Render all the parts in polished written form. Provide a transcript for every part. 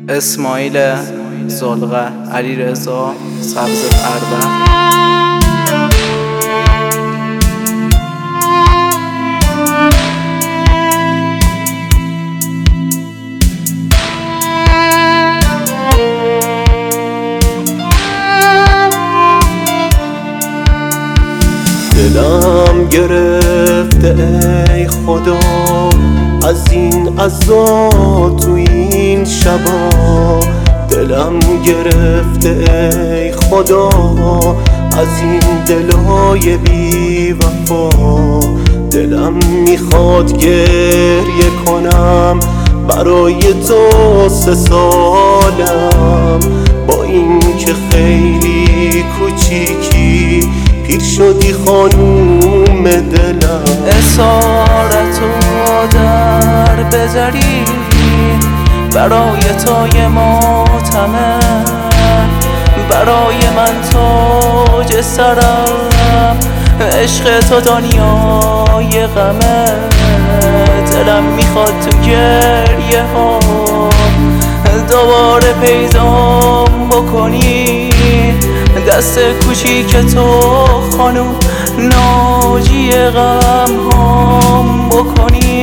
اسماعیل زلقه، علیرضا سبز پرده. دلم گرفته ای خدا از این عزا تو این شبا، دلم گرفته ای خدا از این دلای بی وفا. دلم میخواد گریه کنم برای تو 3 سالم، با این که خیلی کوچیکی پیر شدی خانوم دلم. اسارتو در بذاری برای تای ماتمه، برای من تاج سرم، عشق تو دنیای غمه. دلم میخواد تو گریه ها دوباره پیدام بکنی، دست کوچیک تو خانوم ناجی غم هم بکنی.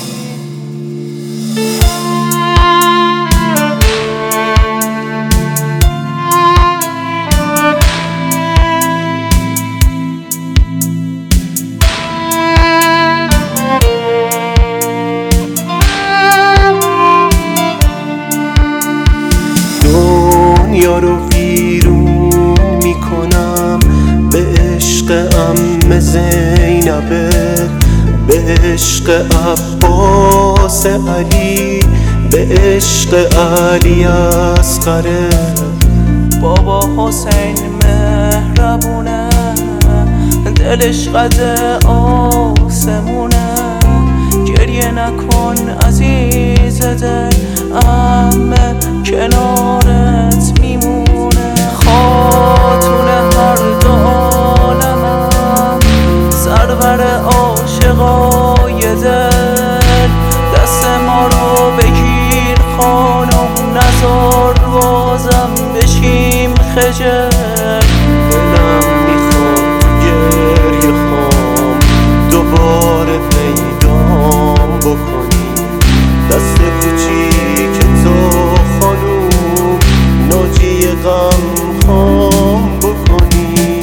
دنیا رو ویرون میکنم به عشق عمه زینبه، به عشق عباس علی، به عشق علی اصغره. بابا حسین مهربونه، دلش قد آسمونه. گریه نکن عزیز دل، عمه کنارت میمونه. خاتون هر دو عالمم، سرور عاشقای دل، دست ما رو بگیر خانم، نزار بازم بشیم خجل. دلم میخواد تو گریه خام دوباره پیدام بکنی، دست کوچیک تو خانوم ناجی غم هم بکنی.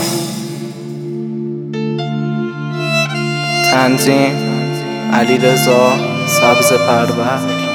تنظیم علیرضا سبز پرده.